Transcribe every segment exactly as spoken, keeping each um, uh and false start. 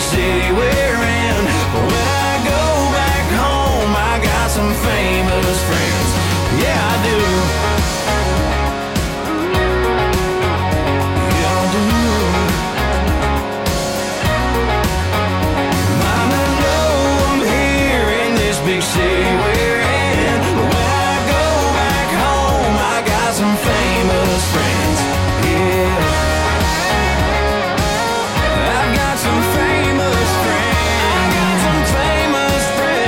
city we're in. But when I go back home, I got some famous friends. Yeah, I do. Yeah, I do. Mama know I'm here in this big city we're in. But when I go back home, I got some famous friends. Yeah. I've got some famous friends. I got some famous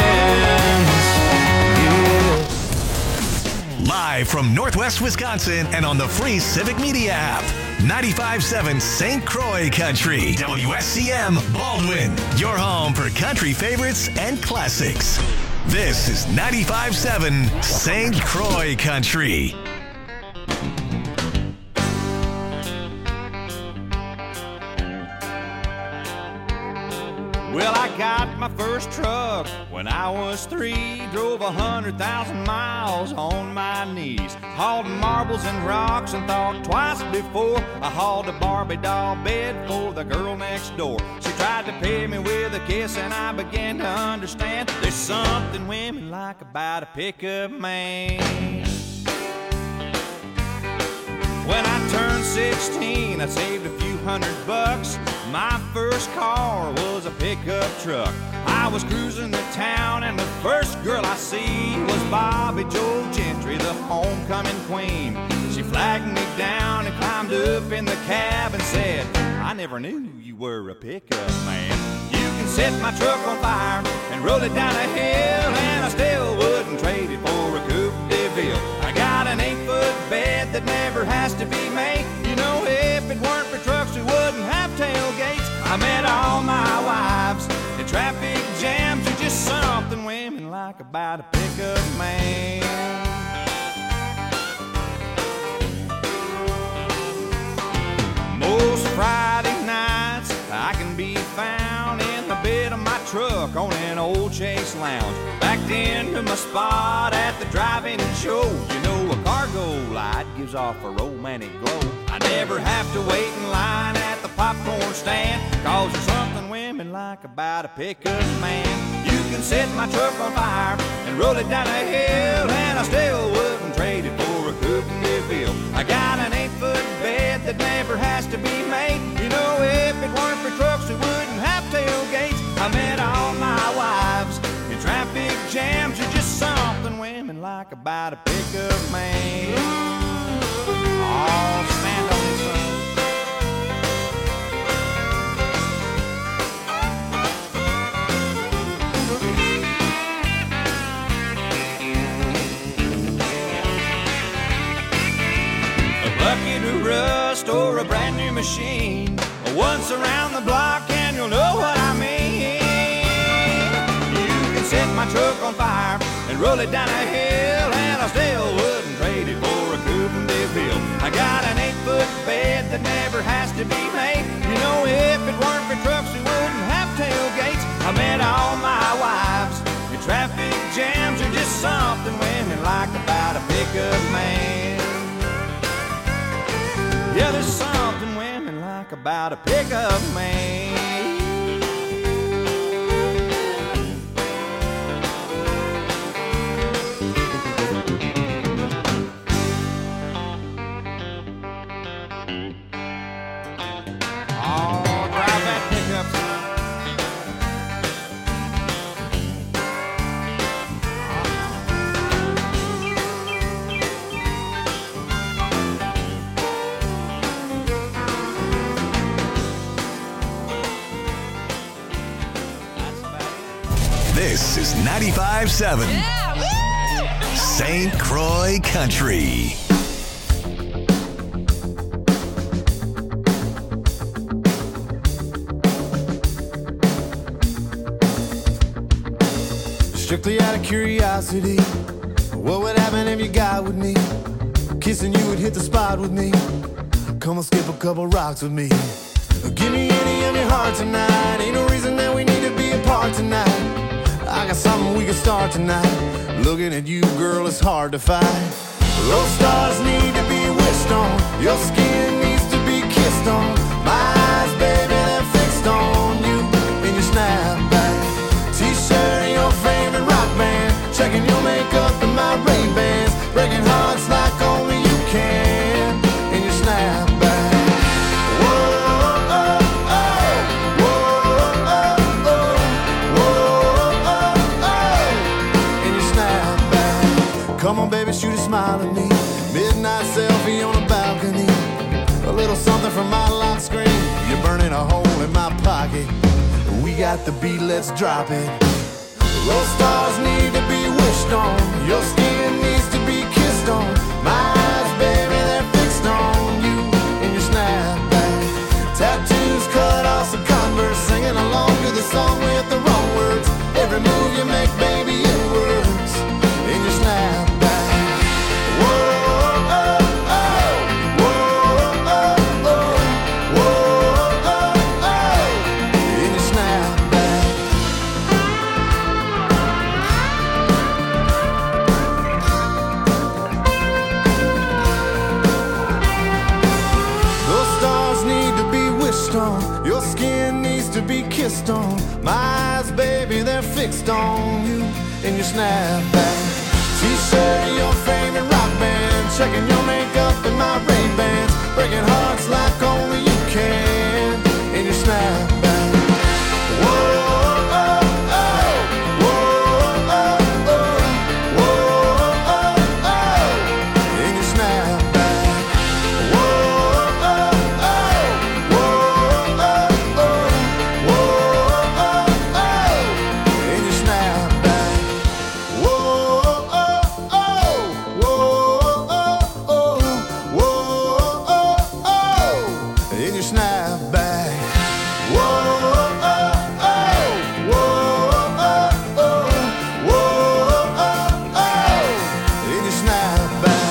friends. Yeah. Live from Northwest Wisconsin and on the free Civic Media app. ninety-five point seven Saint Croix Country. W S C M Baldwin. Your home for country favorites and classics. This is ninety-five point seven Saint Croix Country. Well, I got my first truck when I was three. Drove a hundred thousand miles on my knees. Hauled marbles and rocks and thought twice before I hauled a Barbie doll bed for the girl next door. She tried to pay me with a kiss and I began to understand there's something women like about a pickup man. When I turned sixteen, I saved a few hundred bucks. My first car was a pickup truck. I was cruising the town and the first girl I see was Bobby Joe Gentry, the homecoming queen. She flagged me down and climbed up in the cab and said, I never knew you were a pickup man. You can set my truck on fire and roll it down a hill, and I still wouldn't trade it for a Coupe de Ville. I got an eight-foot bed that never has to be made. You know, if it weren't for trucks, we wouldn't have tailgates. I met all my wives in traffic jams. Are just something women like about a pickup man. Most Friday nights I can be found in the bed of my truck on an old Chase Lounge, backed into my spot at the drive-in show. You know, a cargo light gives off a romantic glow. I never have to wait in line at the popcorn stand, cause there's something women like about a pickup man. You can set my truck on fire and roll it down a hill, and I still wouldn't trade it for a Coupe de Ville. I got an eight-foot bed that never has to be made. You know, if it weren't for trucks, we wouldn't have tailgates. I met all my wives in traffic jams. Are just something women like about a pickup man. Oh, stand on it, son. A bucket of rust or a brand new machine, once around the block and you'll know what I mean. You can set my truck on fire and roll it down a hill, and I still wouldn't trade it for a Coupe de Ville. I got an eight-foot bed that never has to be made. You know, if it weren't for trucks, we wouldn't have tailgates. I met all my wives in traffic jams. Are just something women like about a pickup man. Yeah, there's something women like about a pickup man. Oh, drive that pickup, son. This is ninety-five point seven Saint Croix Country. Strictly out of curiosity, what would happen if you got with me? Kissing you would hit the spot with me. Come on, skip a couple rocks with me. Give me any of your heart tonight. Ain't no reason that we need to be apart tonight. I got something we can start tonight. Looking at you, girl, it's hard to fight. Those stars need to be wished on. Your skin needs to be kissed on. My eyes, baby, they're fixed on you. And got the beat, let's drop it. Those stars need to be wished on. Your skin needs to be kissed on. My eyes, baby, they're fixed on you and your snapback. Tattoos cut off some Converse, singing along to the song with the wrong words. Every move you make, baby, it works in your snapback. Whoa. Your skin needs to be kissed on. My eyes, baby, they're fixed on you in your snapback. T-shirt of your favorite rock band, checking your makeup in my Ray-Bans, breaking hearts like only you can in your snapback. Whoa, oh, oh, whoa, oh, oh, whoa, oh, oh, in your snapback. Whoa, oh, oh, whoa, oh, oh, whoa, oh, oh, in your snapback. Whoa, oh, oh, whoa, oh, oh, whoa, oh, oh, in your snapback. Whoa, oh, oh, whoa, oh, oh, whoa, oh, oh, in your snapback.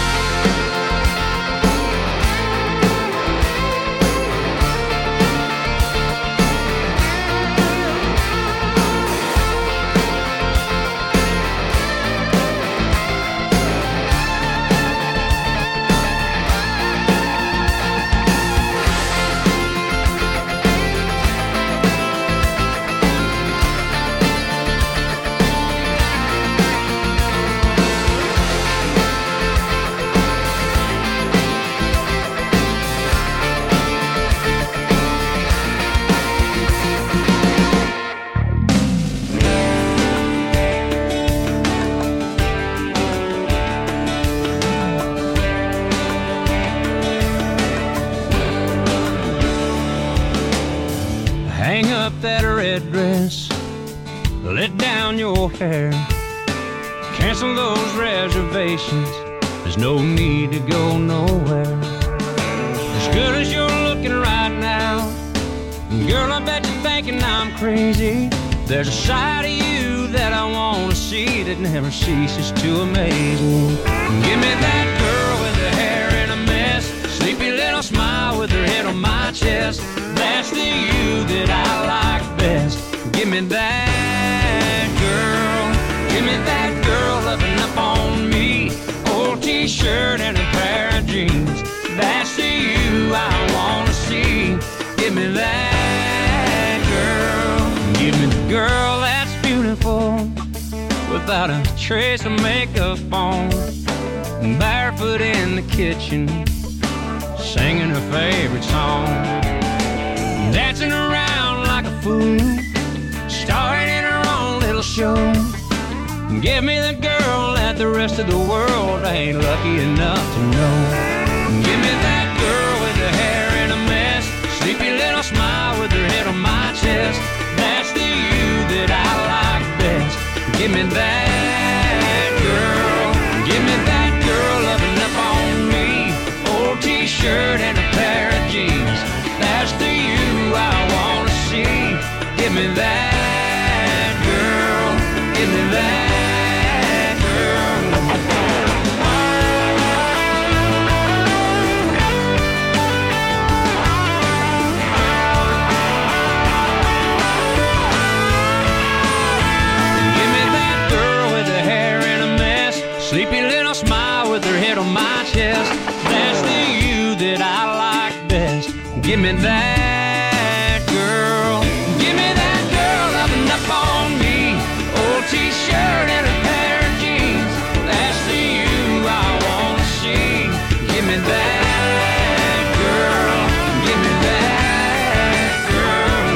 Hang up that red dress, let down your hair, cancel those reservations, there's no need to go nowhere. As good as you're looking right now, girl, I bet you're thinking I'm crazy. There's a side of you that I want to see that never ceases to amaze me. Give me that girl with the hair in a mess, sleepy little smile with her head on my chest. That's the you that I like best. Give me that girl. Give me that girl loving up on me. Old t-shirt and a pair of jeans. That's the you I want to see. Give me that girl. Give me the girl that's beautiful, without a trace of makeup on, barefoot in the kitchen, singing her favorite song, dancing around like a fool, starring in her own little show. Give me the girl that the rest of the world ain't lucky enough to know. Give me that girl with the hair in a mess, sleepy little smile with her head on my chest. That's the you that I like best. Give me that girl. Give me that girl loving up on me. Old t-shirt and a pair of jeans. That's the you I wanna see. Give me that girl. Give me that girl. Give me that girl with the hair in a mess, sleepy little smile with her head on my chest. That's the you that I like best. Give me that girl. Give me that girl loving up on me. Old t-shirt and a pair of jeans. That's the you I wanna see. Give me that girl. Give me that girl.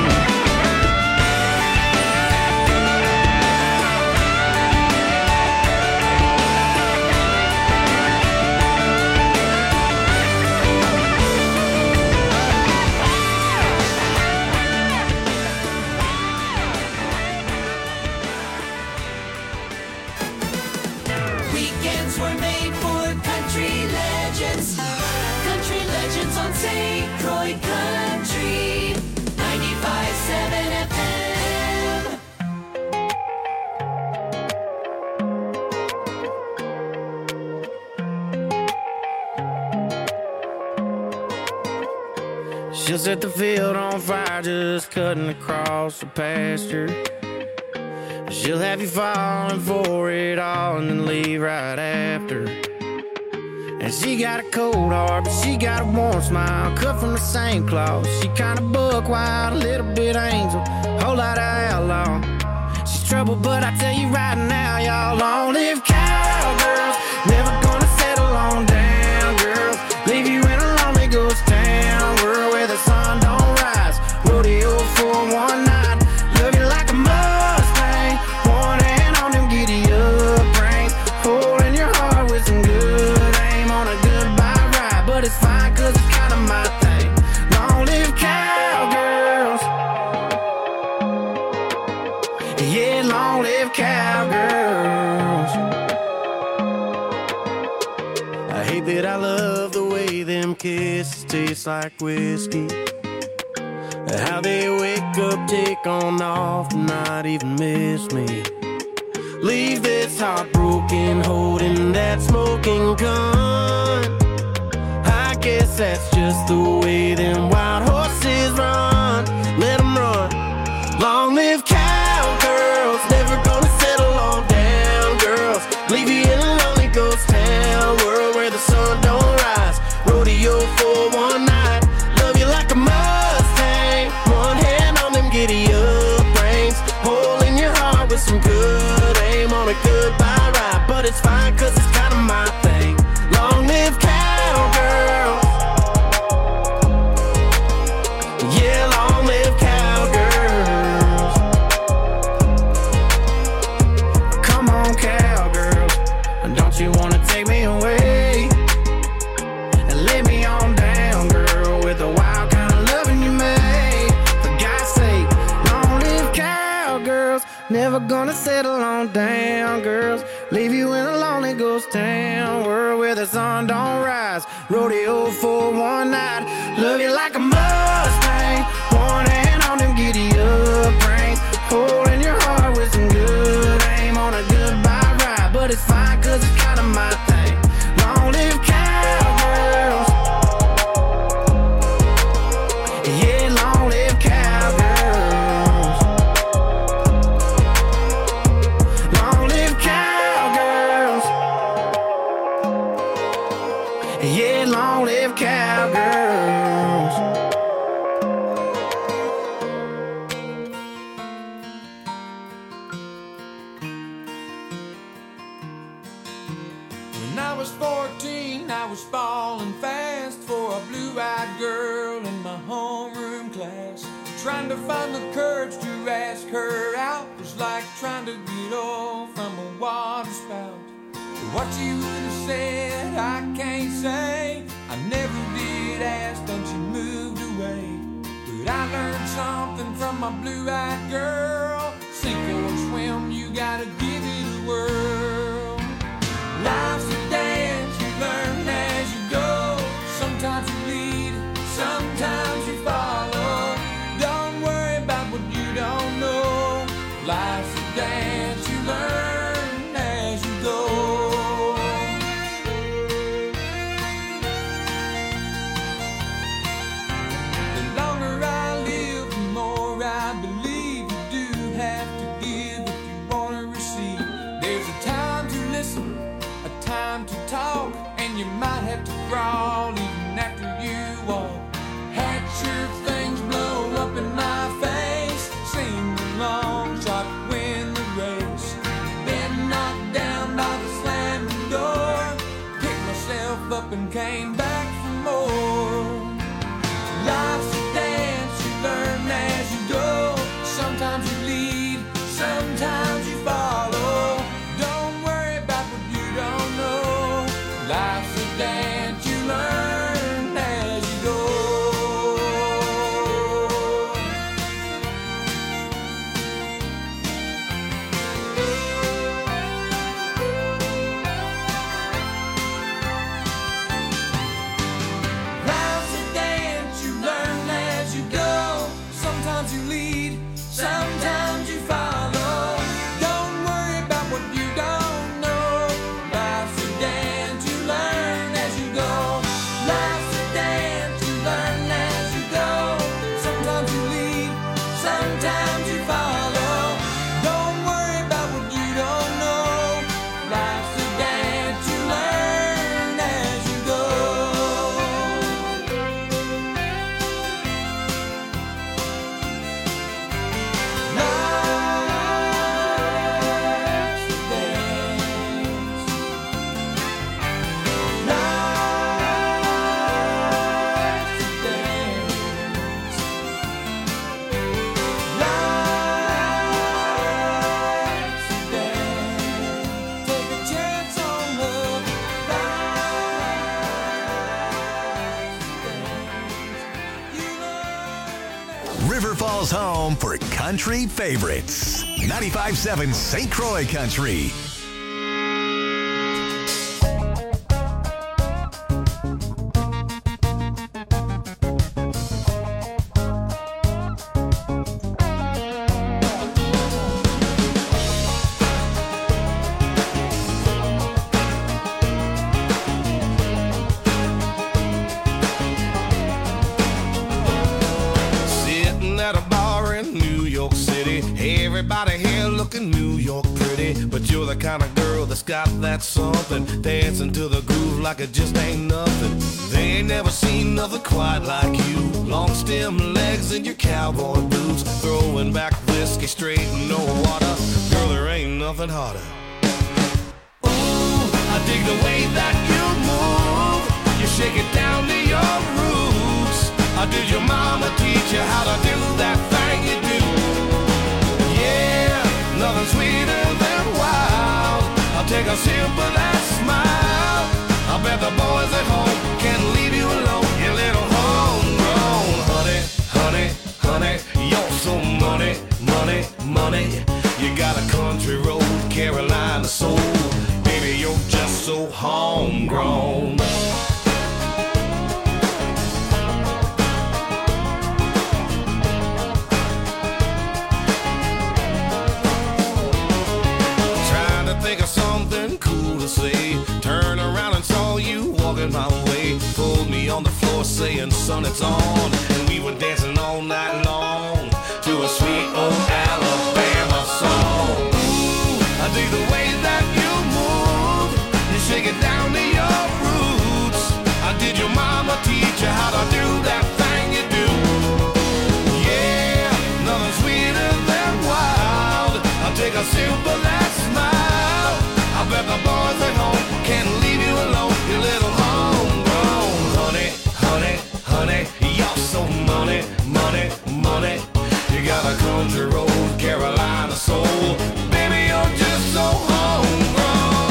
Saint Croix Country ninety-five point seven F M. She'll set the field on fire just cutting across the pasture. She'll have you falling for it all and then leave right after. And she got a cold heart, but she got a warm smile, cut from the same cloth. She kinda buck wild, a little bit angel, whole lot of outlaw. She's trouble, but I tell you right now, y'all, long live cowgirls. Never gonna settle on down, girls. Leave you in a lonely ghost town, world where the sun don't rise. Rodeo for one night, love you like a Mustang. One hand on them giddy up reins, holding your heart with some good aim on a goodbye ride. But it's fine, cause it's kinda my thing. Long live cowgirls. Yeah, long live cowgirls. I hate that I love the way them kisses taste like whiskey. How they wake up, take on off, not even miss me. Leave this heartbroken, holding that smoking gun. I guess that's just the way them wild horses run. Let them run. Long live cowgirls, never gonna settle on down, girls. Leave you in a lonely ghost town, world where the sun don't rise. Rodeo for one night, love you like a Mustang. One hand on them giddy up reins, holding your heart with some good aim on a goodbye ride. But it's fine, cause it's kinda my thing. Long live cowgirls. Yeah, long live cowgirls. Come on, cowgirls, don't you wanna take me away and lay me on down, girl, with the wild kind of loving you made. For God's sake, long live cowgirls. Never gonna settle on down, girls. Leave you in a lonely ghost town, world where the sun don't rise. Rodeo for one night, love you like a Mustang. One hand on them giddy up reins, holding your heart with some good aim on a goodbye ride. But it's fine, cause it's kinda my thing. Long live cowgirls. Yeah, long live cowgirls. Long live cowgirls. Yeah, long live cowgirls. When I was fourteen, I was falling fast for a blue-eyed girl in my homeroom class. Trying to find the courage to ask her out was like trying to get off from a water spout. What you would have said, I can't say. I never did ask, then she moved away. But I learned something from my blue-eyed girl. Sink or swim, you gotta give it a whirl. Life's a dance, you learn as you go. Sometimes you lead, sometimes you follow. Don't worry about what you don't know. Life's a dance, you learn as you go. The longer I live, the more I believe you do have to give if you want to receive. There's a time to listen, a time to talk, and you might have to crawl even after you walk. Had your things blow up in my face, sing along, shot win the race. Been knocked down by the slamming door, picked myself up and came back for more. Life's a dance, you learn as you go. Sometimes you lead, sometimes you follow. Don't worry about what you don't know. Life's a dance, you learn as you go. Life's a dance. home for country favorites. ninety-five point seven Saint Croix Country. Everybody here looking New York pretty, but you're the kind of girl that's got that something, dancing to the groove like it just ain't nothing. They ain't never seen nothing quite like you. Long stem legs and your cowboy boots, throwing back whiskey straight and no water. Girl, there ain't nothing harder. Ooh, I dig the way that you move. You shake it down to your roots. Or did your mama teach you how to do that thing you do? Nothing sweeter than wild. I'll take a sip of that smile. I bet the boys at home can't leave you alone. You little homegrown honey, honey, honey. You're so money, money, money. You got a country road, Carolina soul. Baby, you're just so homegrown. Think of something cool to say. Turn around and saw you walking my way. Pulled me on the floor saying, son, it's on. And we were dancing all night long to a sweet old Alabama song. Ooh, I dig the way that you move. You shake it down to your roots. I did your mama teach you how to do that thing you do? Yeah, nothing sweeter than wild. I'll take a sip of that smile. I bet the boys at home can't leave you alone. You little homegrown honey, honey, honey. You're so money, money, money. You got a country road, Carolina soul. Baby, you're just so homegrown.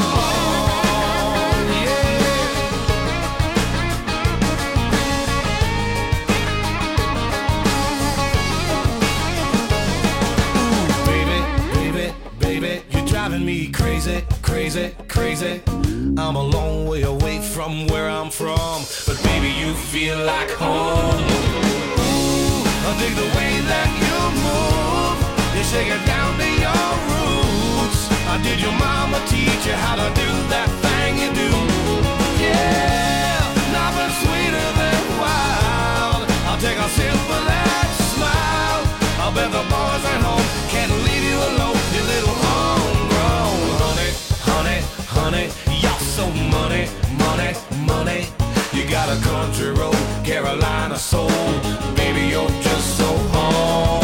Driving me crazy, crazy, crazy. I'm a long way away from where I'm from, but baby, you feel like home. Ooh, I dig the way that you move. You shake it down to your roots. I did your mama teach you how to do that thing you do? Yeah, nothing sweeter than wild. I'll take a sip of that smile. I bet the boys at home can't leave you alone. You little homegrown honey, honey, honey. You're so money, money, money. You got a country road, Carolina soul. Baby, you're just so home.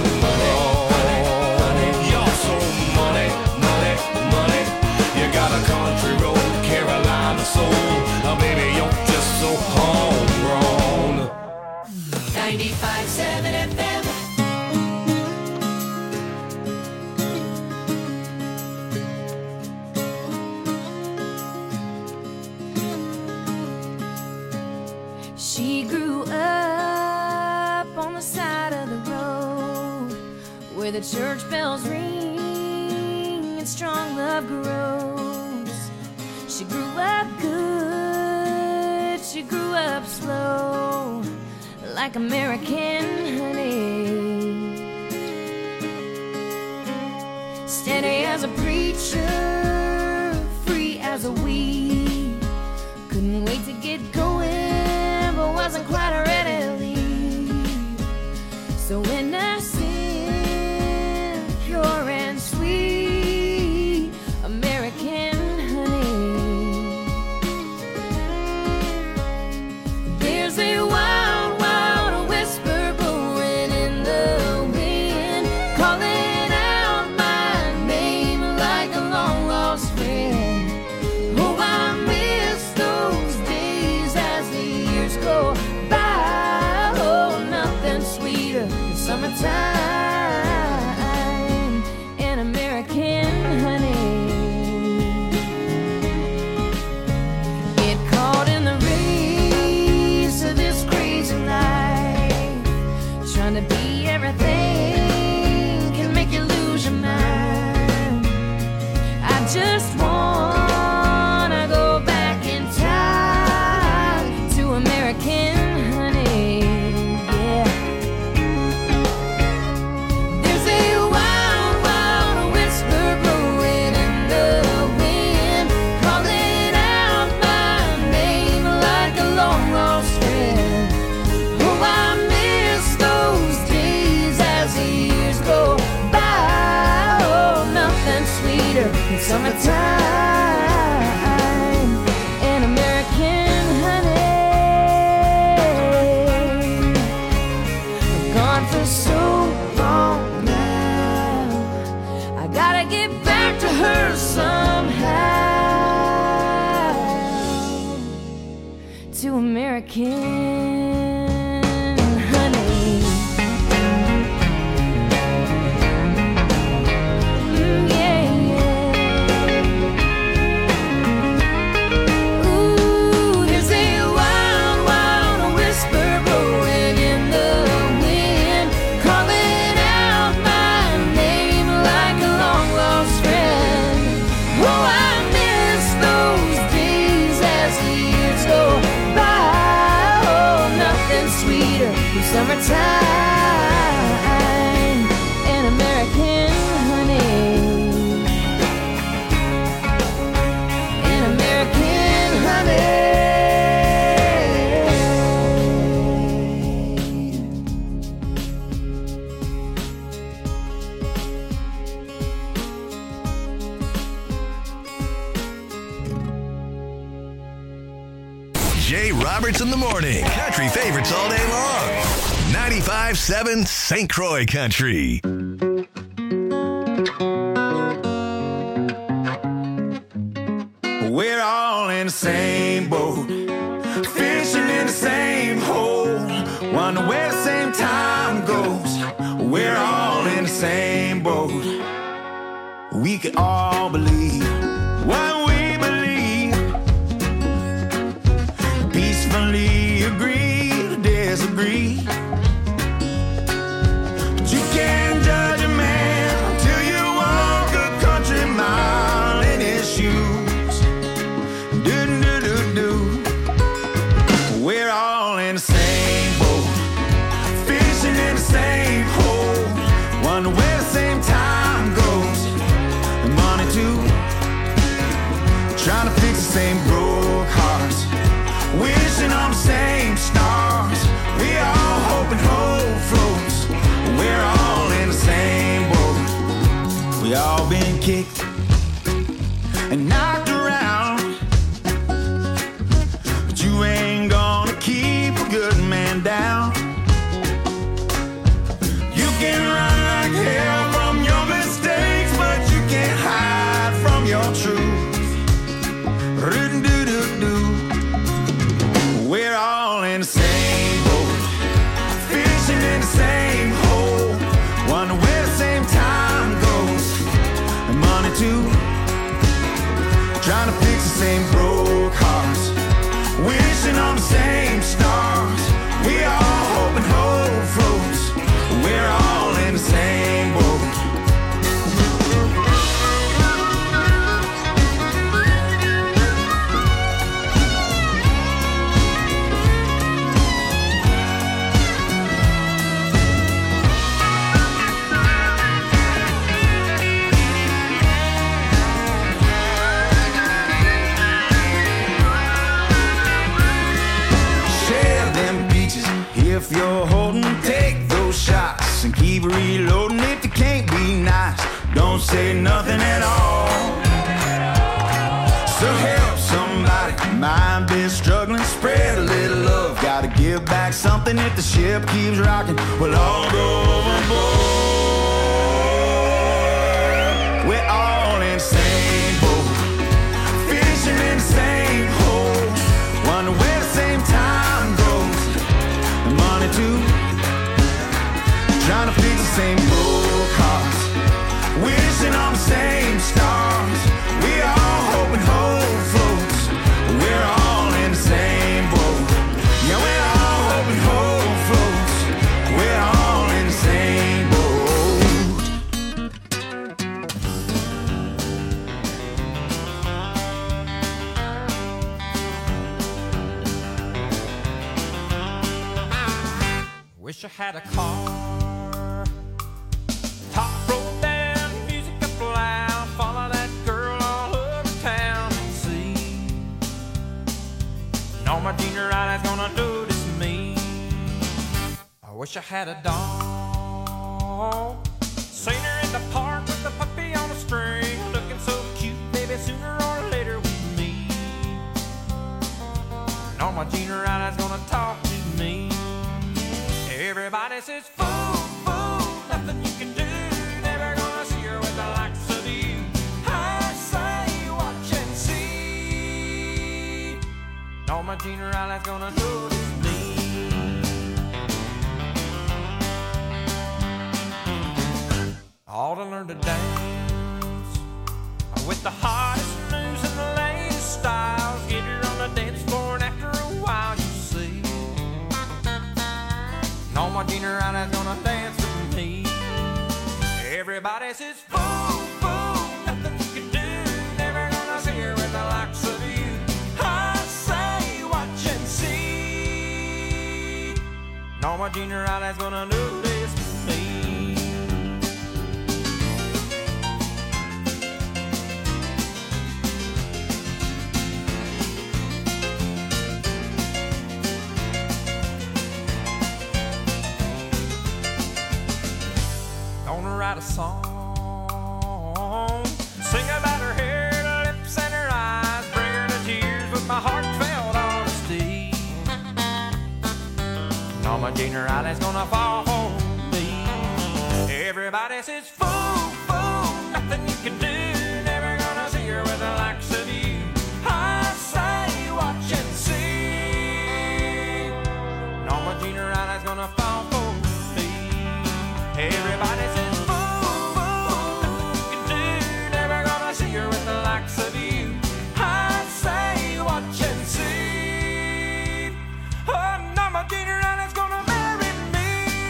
You're so money, money, money. You got a country road, Carolina soul. Oh, baby, you're just so homegrown. ninety-five point seven F M. She grew up on the side of the road where the church bells ring and strong love grows. She grew up good, she grew up slow, like American honey. Steady as a preacher, free as a weed. Couldn't wait to get going, but wasn't quite ready to leave. So innocent, pure and sweet, American honey. There's a wild, wild whisper blowing in the wind, calling out my name like a long lost friend. Oh, I miss those days as the years go by. summertime and American honey. I'm gone for so long now. I gotta get back to her somehow. To American. Summertime and American honey. And American honey. Jay Roberts in the morning. Country favorites all day long. ninety-five seven Saint Croix Country. We're all in the same boat, fishing in the same hole, wonder where the same time goes. We're all in the same boat. We can all believe what we believe, peacefully agree to disagree. But you can't judge a man till you walk a country mile in his shoes. Do do do do. We're all in the same boat, fishing in the same hole, wonder where the same time goes. And money too, trying to fix the same broke hearts, wishing on the same stars. We all hoping hope floats. We're all in the same boat. We all been kicked and knocked around, but you ain't gonna keep a good man down. You can run like hell from your mistakes, but you can't hide from your truth. Do-do-do-do. We're all in the same boat, fishing in the same hole, wonder where the same time goes. And money too, trying to fix the same broke hearts, wishing on the same stars. We all hoping hope floats. We're all in the same boat. If you're holding, take those shots and keep reloading. If you can't be nice, don't say nothing at all. So help somebody, mind been struggling, spread a little love. Gotta give back something if the ship keeps rocking. We'll all go overboard. We're all in the same boat, fishing in the same hole, wonder where the same time goes. Money too, trying to fix the same broke hearts, wishing on the same stars. We all hoping hope floats. We're all in the same boat. Yeah, we're all hoping hope floats. We're all in the same boat. Wish I had a car, top rolled down, music up loud, follow that girl all over town and see. No, my junior eyes gonna notice me. I wish I had a dog, seen her in the park with the puppy on a string, looking so cute junior Riley's gonna talk to me. Everybody says, fool, fool, nothing you can do. Never gonna see her with the likes of you. I say, watch and see. Norma Jean Riley's gonna notice me. Ought to learn to dance with the hottest news and the latest styles. Get her on the dance floor and after a while you see Norma Jean Riley's gonna dance with me. Everybody says, fool, fool, nothing you can do. Never gonna see her with the likes of you. I say, watch and see. Norma Jean Riley's gonna notice me. Write a song, sing about her hair, her lips, and her eyes, bring her to tears with my heartfelt honesty. Norma Jean Riley's gonna fall for me. Everybody says, fool, fool, nothing you can do. Never gonna see her with the likes of you. I say, watch and see. Norma Jean Riley's gonna fall for me. Everybody says, with the likes of you. I say, watch and see. Oh, Norma Jean Riley's gonna marry me.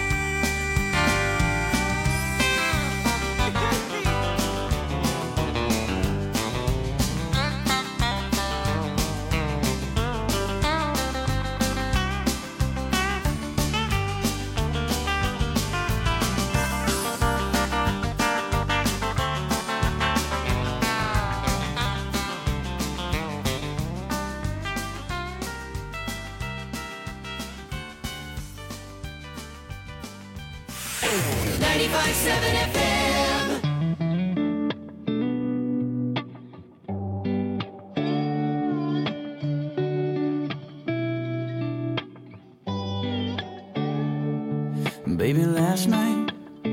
ninety-five seven F M. Baby, last night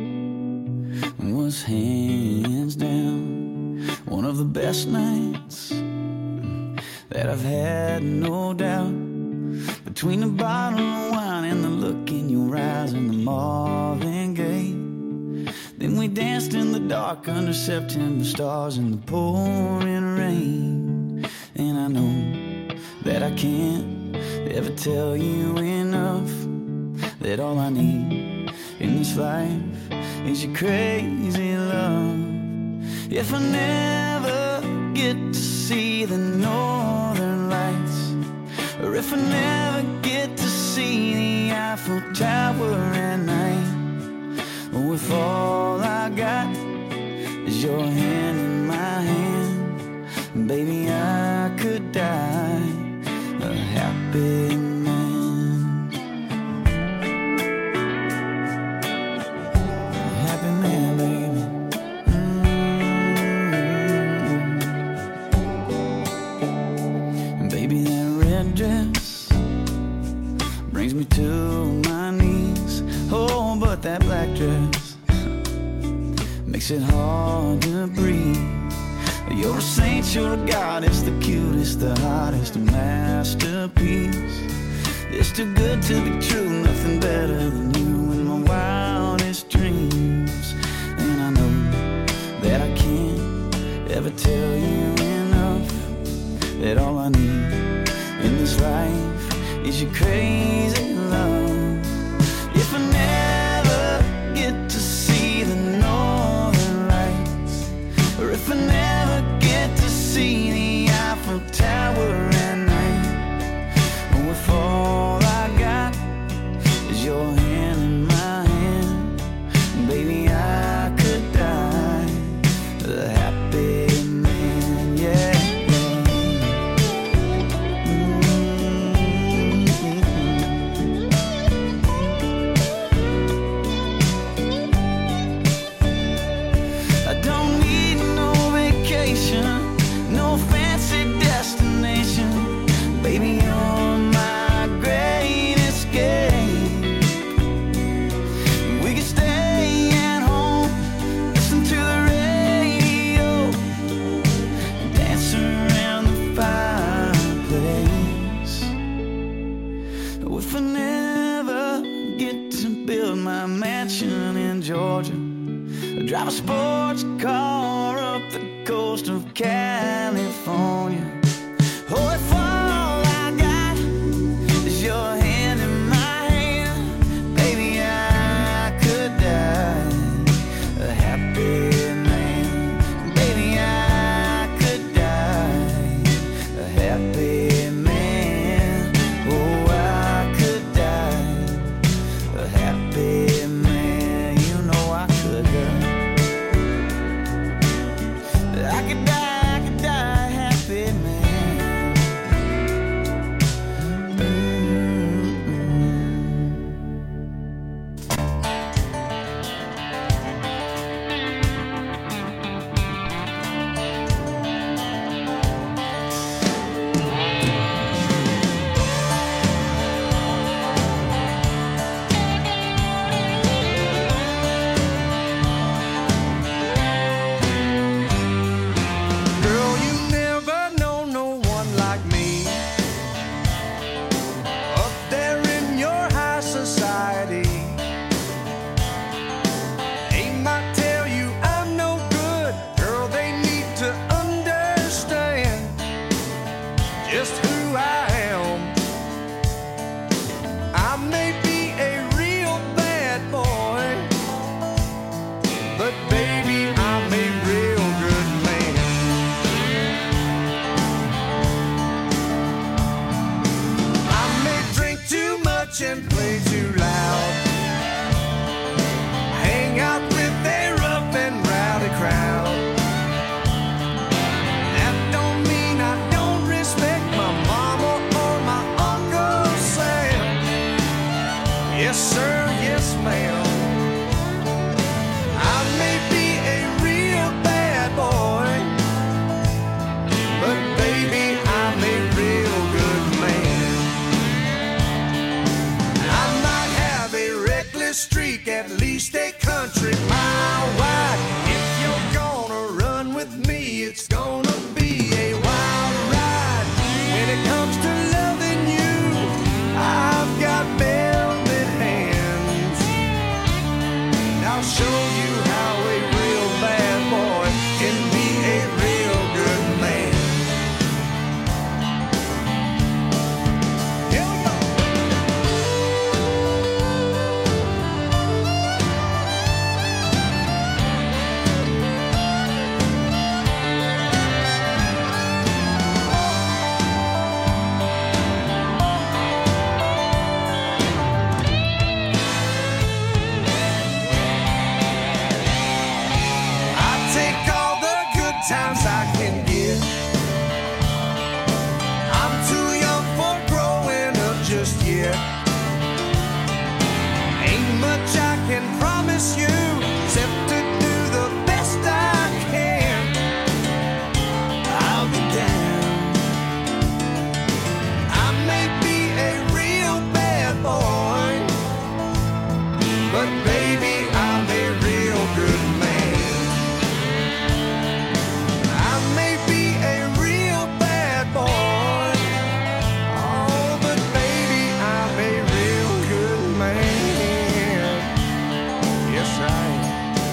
was hands down one of the best nights that I've had, no doubt. Between the bottle of wine and the look in your eyes and the Marvin Gaye, then we danced in the dark under September stars in the pouring rain. And I know that I can't ever tell you enough that all I need in this life is your crazy love. If I never get to see the northern lights, or if I never get to see the Eiffel Tower at night, or if all I got is your hand in my hand, baby, I could die a happy man. A happy man, baby. Mm-hmm. Baby, that red dress brings me to my knees. Oh, but that black dress makes it hard to breathe. You're a saint, you're a goddess, the cutest, the hottest, a masterpiece. It's too good to be true, nothing better than you in my wildest dreams. And I know that I can't ever tell you enough that all I need in this life is your crazy love. If I never get to see the northern lights, or if I never get to see the Eiffel Tower at night, or if all I got is your hand in my hand, baby, I could die a happy man, yeah. Mm-hmm. drive a sports car up the coast of California. Oh, if all I got is your hand in my hand, baby, I could die a happy man. Baby, I could die a happy man. Oh, I could die a happy man. You know I could die. I could die, I could die a happy man. Girl, you never know no one like me. Up there in your high society. They might tell you I'm no good. Girl, they need to understand just who I am. I may be a real bad boy, but baby, I'm a real good man. I may drink too much and play too loud, hang out with a rough and rowdy crowd. That don't mean I don't respect my mama or my Uncle Sam. Yes, sir, yes, ma'am. I may be a real bad boy, but baby, I'm a real good man. I might have a reckless streak, at least a country mile wide. If you're gonna run with me, it's gonna be a wild ride. When it comes to loving you, I've got velvet hands. And I'll show you how a real bad boy can be a real good man. Here we go. I take all the good times I can get. I'm too young for growing up just yet. Ain't much I can promise you, except to do the best I can. I'll be down. I may be a real bad boy, but baby, I'm a real good man. I may be a real bad boy, oh, but baby, I'm a real good man. Yes, I am.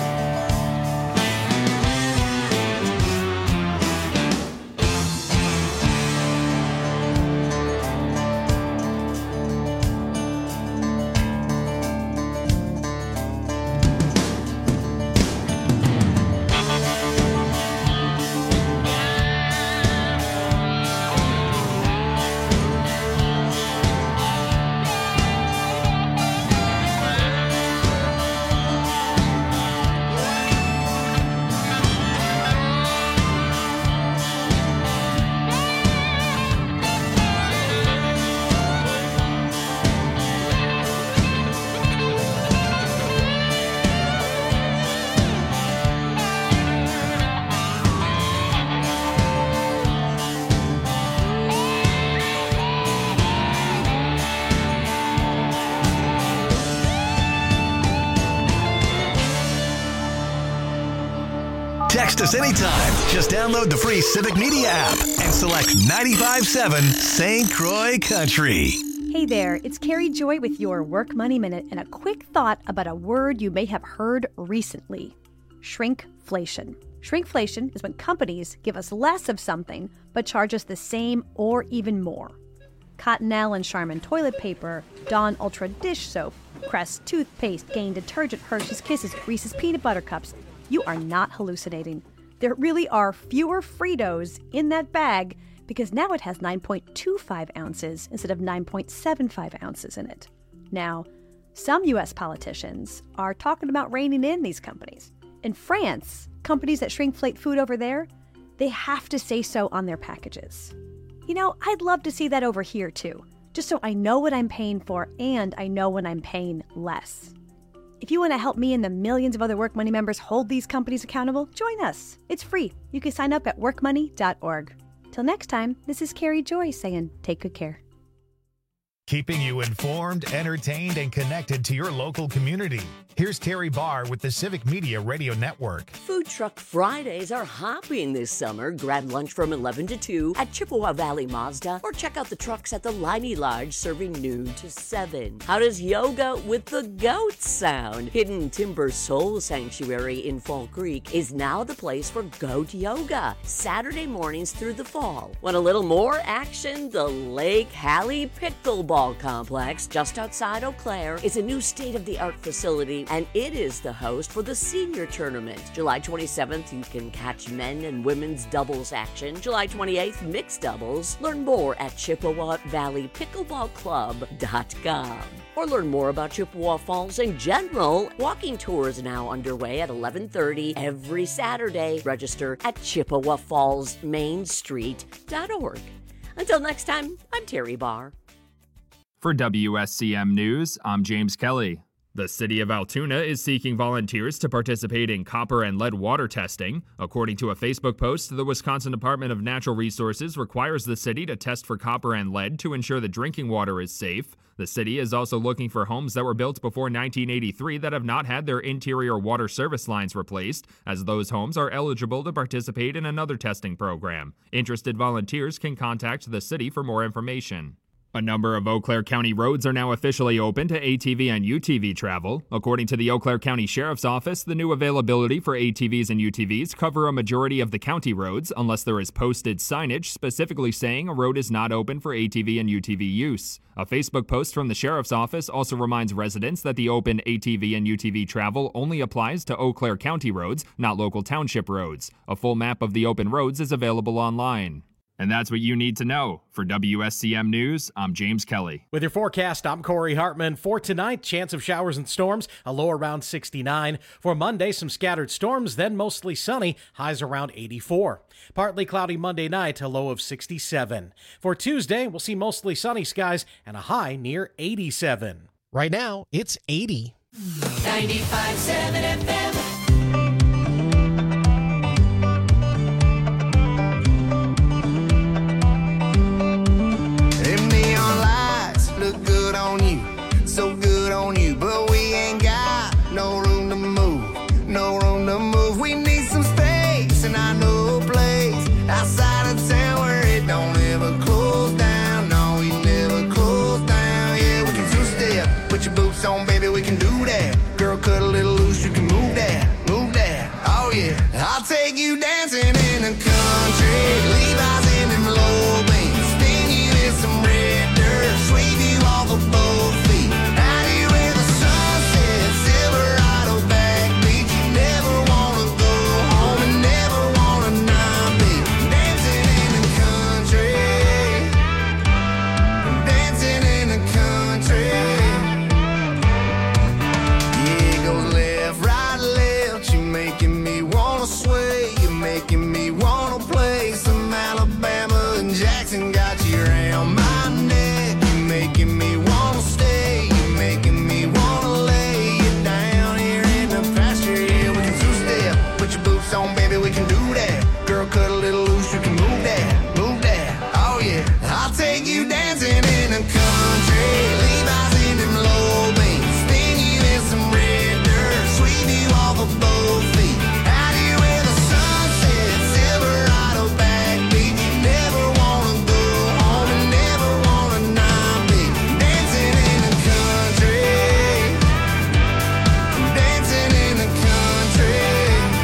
Text us anytime. Just download the free Civic Media app and select ninety-five point seven Saint Croix Country. Hey there, it's Carrie Joy with your Work Money Minute and a quick thought about a word you may have heard recently. shrinkflation. Shrinkflation is when companies give us less of something but charge us the same or even more. Cottonelle and Charmin toilet paper, Dawn Ultra dish soap, Crest toothpaste, Gain detergent, Hershey's Kisses, Reese's peanut butter cups. You are not hallucinating. There really are fewer Fritos in that bag because now it has nine point two five ounces instead of nine point seven five ounces in it. Now, some U S politicians are talking about reining in these companies. In France, companies that shrinkflate food over there, they have to say so on their packages. You know, I'd love to see that over here too, just so I know what I'm paying for and I know when I'm paying less. If you want to help me and the millions of other Work Money members hold these companies accountable, join us. It's free. You can sign up at work money dot org. Till next time, this is Carrie Joy saying take good care. Keeping you informed, entertained, and connected to your local community. Here's Terry Barr with the Civic Media Radio Network. Food Truck Fridays are hopping this summer. Grab lunch from eleven to two at Chippewa Valley Mazda, or check out the trucks at the Liney Lodge serving noon to seven. How does yoga with the goats sound? Hidden Timber Soul Sanctuary in Fall Creek is now the place for goat yoga, Saturday mornings through the fall. Want a little more action? The Lake Hallie Pickleball Complex, just outside Eau Claire, is a new state-of-the-art facility, and it is the host for the senior tournament. July twenty-seventh, you can catch men and women's doubles action. July twenty-eighth, mixed doubles. Learn more at Chippewa Valley Pickleball Club dot com. Or learn more about Chippewa Falls in general. Walking tours now underway at eleven thirty every Saturday. Register at Chippewa Falls Main Street dot org. Until next time, I'm Terry Barr. For W S C M News, I'm James Kelly. The city of Altoona is seeking volunteers to participate in copper and lead water testing. According to a Facebook post, the Wisconsin Department of Natural Resources requires the city to test for copper and lead to ensure the drinking water is safe. The city is also looking for homes that were built before nineteen eighty-three that have not had their interior water service lines replaced, as those homes are eligible to participate in another testing program. Interested volunteers can contact the city for more information. A number of Eau Claire County roads are now officially open to A T V and U T V travel. According to the Eau Claire County Sheriff's Office, the new availability for A T Vs and U T Vs cover a majority of the county roads, unless there is posted signage specifically saying a road is not open for A T V and U T V use. A Facebook post from the Sheriff's Office also reminds residents that the open A T V and U T V travel only applies to Eau Claire County roads, not local township roads. A full map of the open roads is available online. And that's what you need to know. For W S C M News, I'm James Kelly. With your forecast, I'm Corey Hartman. For tonight, chance of showers and storms, a low around sixty-nine. For Monday, some scattered storms, then mostly sunny, highs around eighty-four. Partly cloudy Monday night, a low of sixty-seven. For Tuesday, we'll see mostly sunny skies and a high near eighty-seven. Right now, it's eighty. ninety-five point seven F M. So good on you, but we ain't got no room to move, no room to move. We need some space, and I know a place outside of town where it don't ever close down. No, we never close down. Yeah, we can two-step, put your boots on, baby, we can do that. Girl, cut a little loose, you can move that, move that. Oh yeah, I'll take you dancing in the country, Levi's in them low beams, spin you in some red dirt, sweep you off of both feet. Dancing in the country.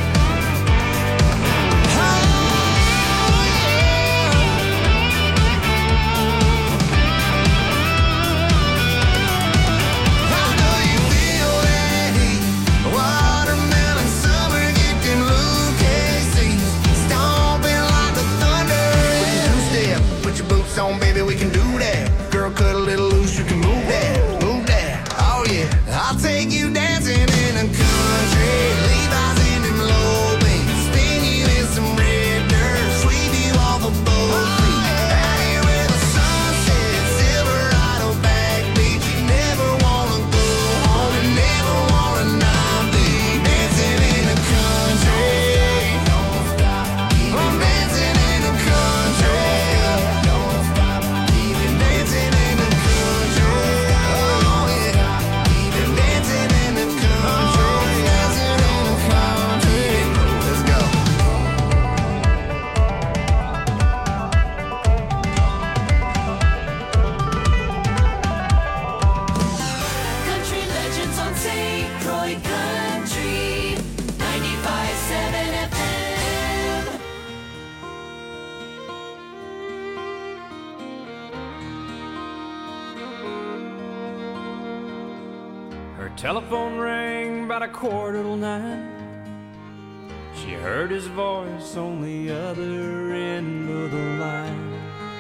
telephone rang about a quarter till nine. She heard his voice on the other end of the line.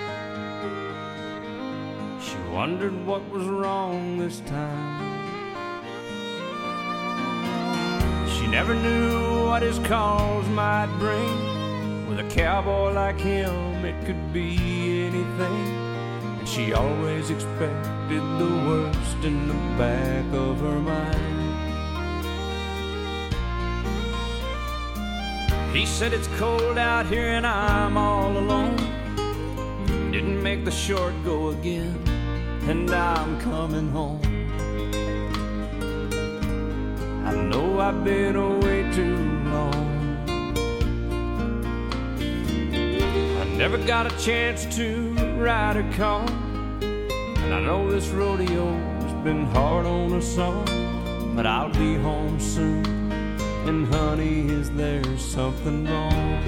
She wondered what was wrong this time. She never knew what his calls might bring. With a cowboy like him, it could be anything. And she always expected the worst in the back of her mind. He said it's cold out here and I'm all alone. Didn't make the short go again, and I'm coming home. I know I've been away too long. I never got a chance to ride a car, and I know this rodeo's been hard on us all. But I'll be home soon, and honey, is there something wrong?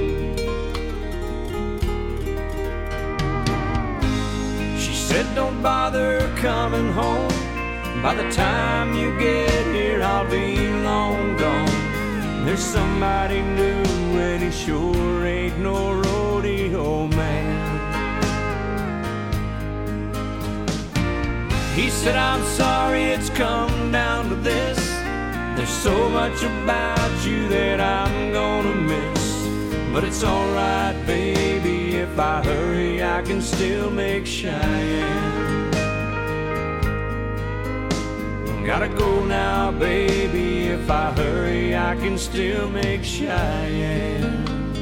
She said don't bother coming home. By the time you get here, I'll be long gone. There's somebody new, and he sure ain't no rodeo man. He said, I'm sorry it's come down to this. There's so much about you that I'm gonna miss. But it's alright, baby, if I hurry, I can still make Cheyenne. Gotta go now, baby, if I hurry, I can still make Cheyenne.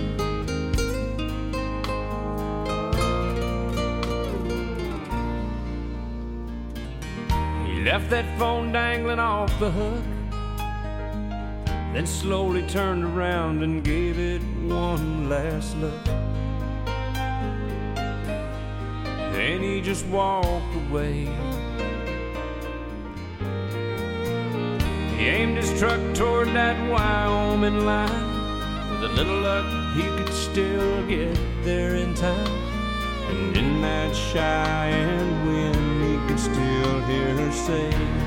He left that phone dangling off the hook, then slowly turned around and gave it one last look. Then he just walked away. He aimed his truck toward that Wyoming line. With a little luck, he could still get there in time. And in that Cheyenne wind, he could still hear her say,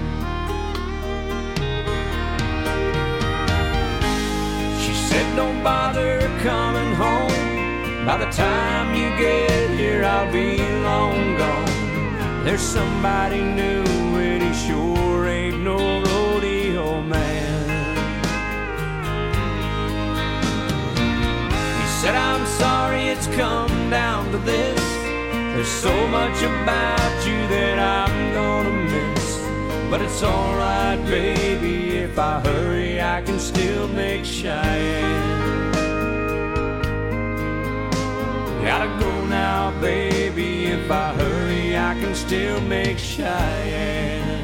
she said, don't bother coming home. By the time you get here, I'll be long gone. There's somebody new, and he sure ain't no rodeo man. He said, I'm sorry it's come down to this. There's so much about you that I'm gonna miss. But it's alright, baby, if I hurry, I can still make Cheyenne. Gotta go now, baby, if I hurry, I can still make Cheyenne.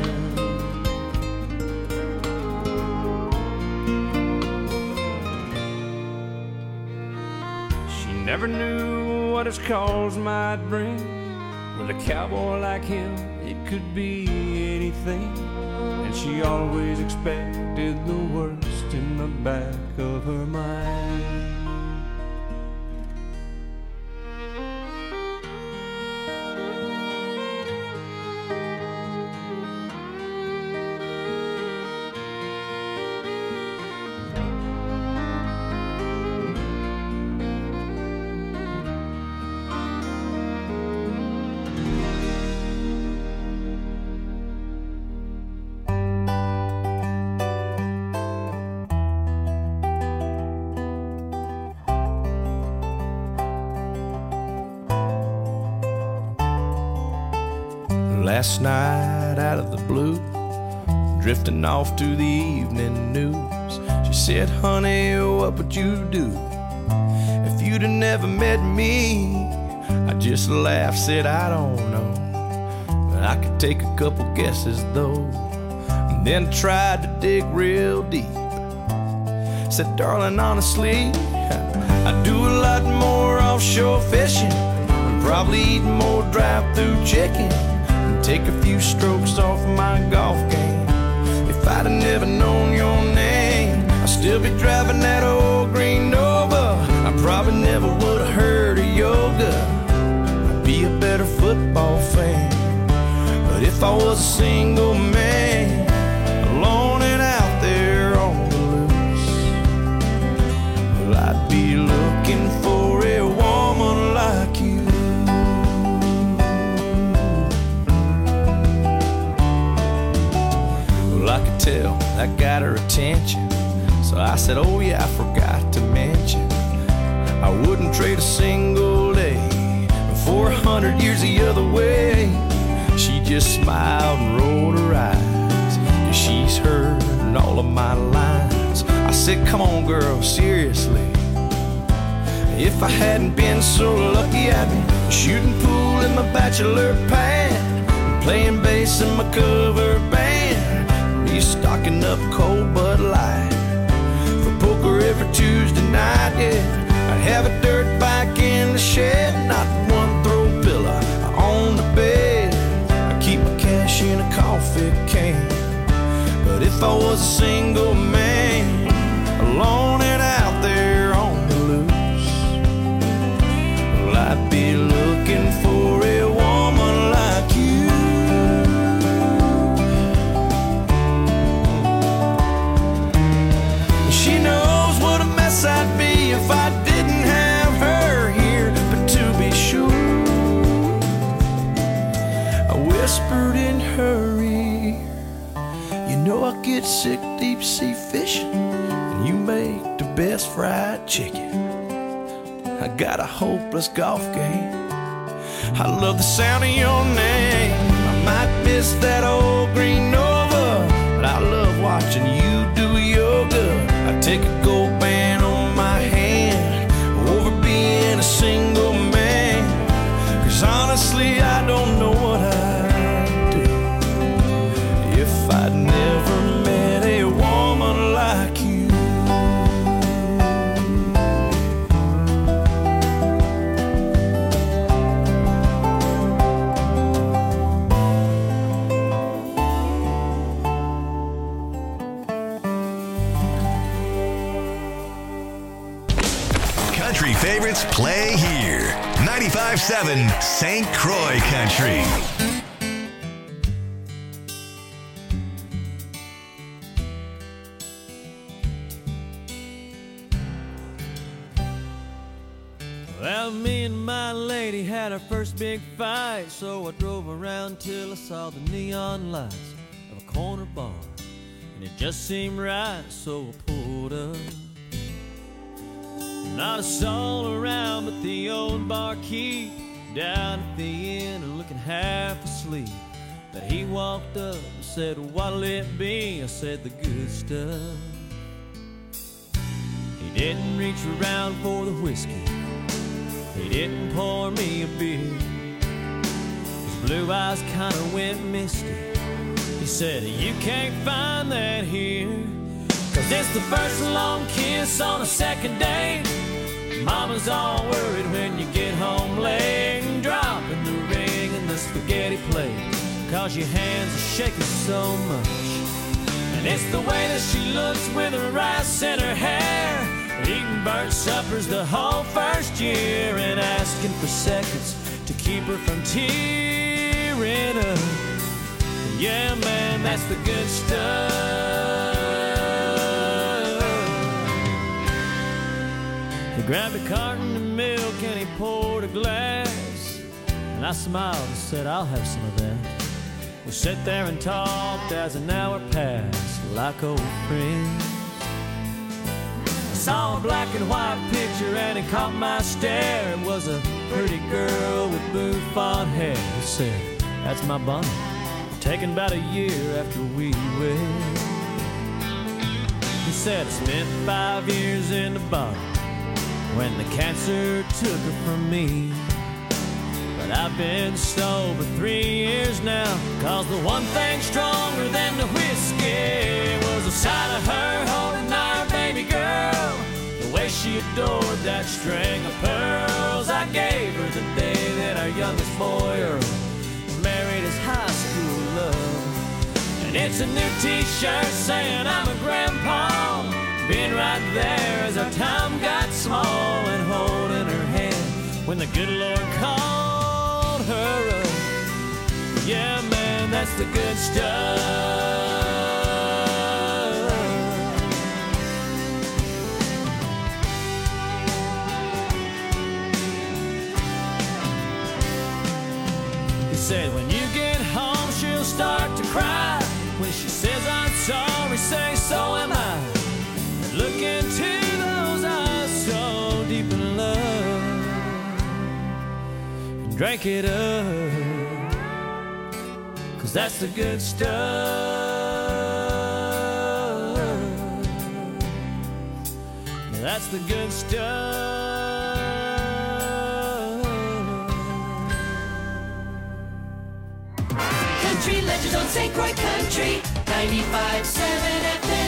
She never knew what his calls might bring. With a cowboy like him, it could be anything. And she always expected the worst in the back of her mind. Last night out of the blue, drifting off to the evening news, she said, honey, what would you do if you'd have never met me? I just laughed, said, I don't know, but I could take a couple guesses though. And then tried to dig real deep. Said, darling, honestly, I do a lot more offshore fishing, and probably eat more drive-through chicken, take a few strokes off my golf game. If I'd have never known your name, I'd still be driving that old green Nova. I probably never would have heard of yoga. I'd be a better football fan. But if I was a single man, alone be looking for a woman like you. Well, I could tell that got her attention, so I said, oh yeah, I forgot to mention, I wouldn't trade a single day for a hundred years the other way. She just smiled and rolled her eyes, 'cause she's heard all of my lines. I said, come on girl, seriously, if I hadn't been so lucky, I'd be shooting pool in my bachelor pad, playing bass in my cover band, restocking up cold Bud Light for poker every Tuesday night. Yeah, I'd have a dirt bike in the shed, not one throw pillow on the bed. I keep my cash in a coffee can. But if I was a single man, alone and out there on the loose, well, I'd be looking for a woman like you. She knows what a mess I'd be if I didn't have her here. But to be sure, I whispered in her ear, you know I get sick deep sea fishing, and you make the best fried chicken. I got a hopeless golf game, I love the sound of your name. I might miss that old green Nova, but I love watching you do yoga. I take a gold band on my hand over being a single man, 'cause honestly I don't know what I'd do if I'd never met a woman like you. Country favorites play here. ninety-five seven Saint Croix Country. Well, me and my lady had our first big fight, so I drove around till I saw the neon lights of a corner bar, and it just seemed right, so I pulled up. Not a soul around but the old barkeep down at the inn and looking half asleep. But he walked up and said, what'll it be? I said, the good stuff. He didn't reach around for the whiskey, he didn't pour me a beer. His blue eyes kinda went misty. He said, you can't find that here, 'cause it's the first long kiss on a second date. Mama's all worried when you get home late, and dropping the ring in the spaghetti plate, 'cause your hands are shaking so much. And it's the way that she looks with her rice in her hair, eating burnt suppers the whole first year, and asking for seconds to keep her from tearing up. Yeah, man, that's the good stuff. He grabbed a carton of milk and he poured a glass, and I smiled and said, I'll have some of that. We sat there and talked as an hour passed like old friends. I saw a black and white picture and it caught my stare. It was a pretty girl with bouffant hair. He said, that's my bonnet, taken about a year after we wed. He said, I spent five years in the bottom when the cancer took her from me. But I've been sober three years now, 'cause the one thing stronger than the whiskey was the sight of her holding our baby girl, the way she adored that string of pearls I gave her the day that our youngest boy Earl married his high school love. And it's a new t-shirt saying I'm a grandpa, being right there as our time got small, and holding her hand when the good Lord called her up. Yeah, man, that's the good stuff. said when you get home she'll start to cry. When she says I'm sorry, say so am I. And look into those eyes so deep in love and drink it up, 'cause that's the good stuff. Yeah, that's the good stuff. Country Legends on Saint Croix Country, ninety-five seven F M.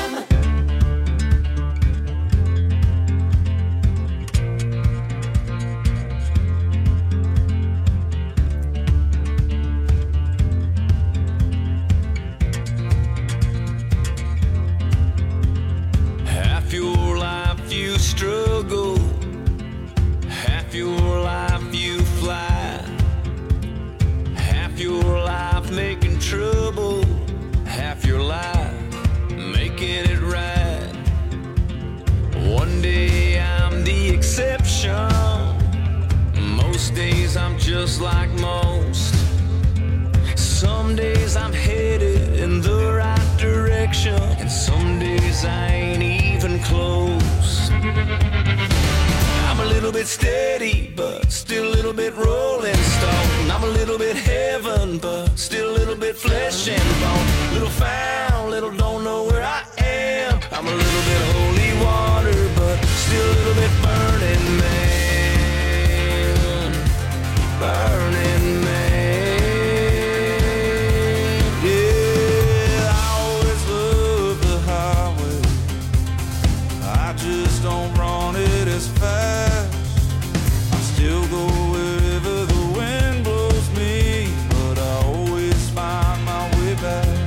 Half your life you struggle, half your life you fly, half your life making trouble, half your life making it right. One day I'm the exception, most days I'm just like most. Some days I'm headed in the right direction, and some days I ain't even close. I'm a little bit steady, but still a little bit rolling stone. I'm a little bit heaven, but still a little bit flesh and bone. Little found, little don't know where I am. I'm a little bit holy water, but still a little bit burning man. Burning man. Yeah, I always love the highway. I just don't run it as fast. I still go wherever the wind blows me, but I always find my way back.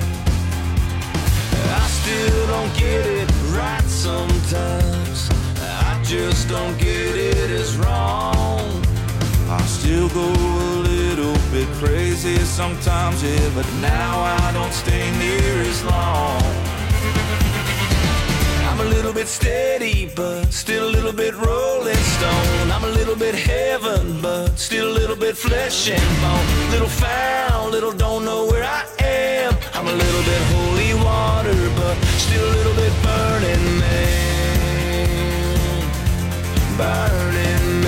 I still don't get it right sometimes. I just don't get it as wrong. I still go a little bit crazy sometimes, yeah, but now I don't stay near as long. I'm a little bit steady, but still a little bit rolling stone. I'm a little bit heaven, but still a little bit flesh and bone. Little found, little don't know where I am. I'm a little bit holy water, but still a little bit burning man. Burning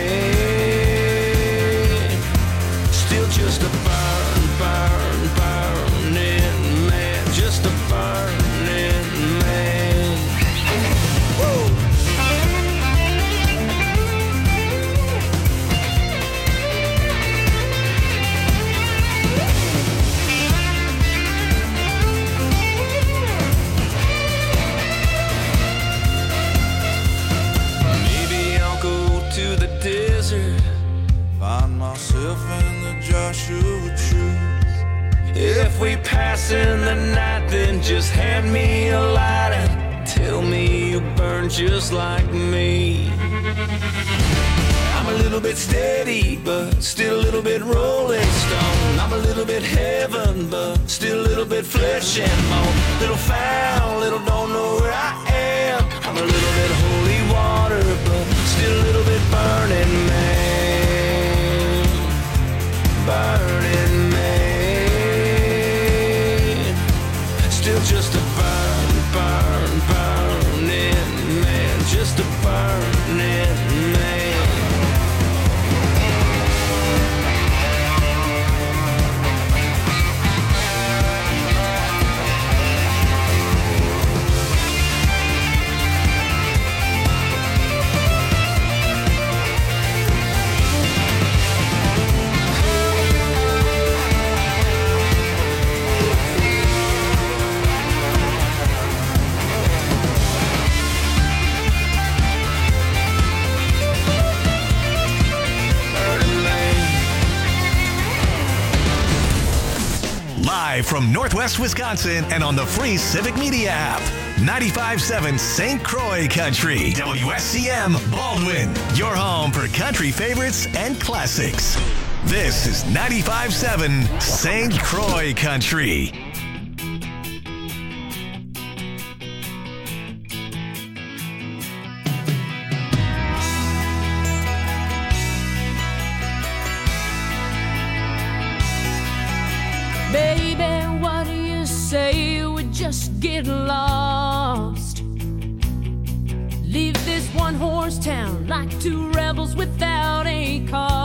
man. Still just a burn, burn, burning man. Just a burning man. Woo! Maybe I'll go to the desert, find myself in the Joshua tree. If we pass in the night, then just hand me a light and tell me you burn just like me. I'm a little bit steady, but still a little bit rolling stone. I'm a little bit heaven, but still a little bit flesh and bone. Little found, little don't know where I am. I'm a little bit holy water, but still a little bit burning man. Burning man. Still just a burn, burn, burning man. Just a burning man. Live from Northwest Wisconsin and on the free Civic Media app. ninety-five seven Saint Croix Country. W S C M Baldwin. Your home for country favorites and classics. This is ninety-five seven Saint Croix Country. get lost. Leave this one horse town like two rebels without a cause.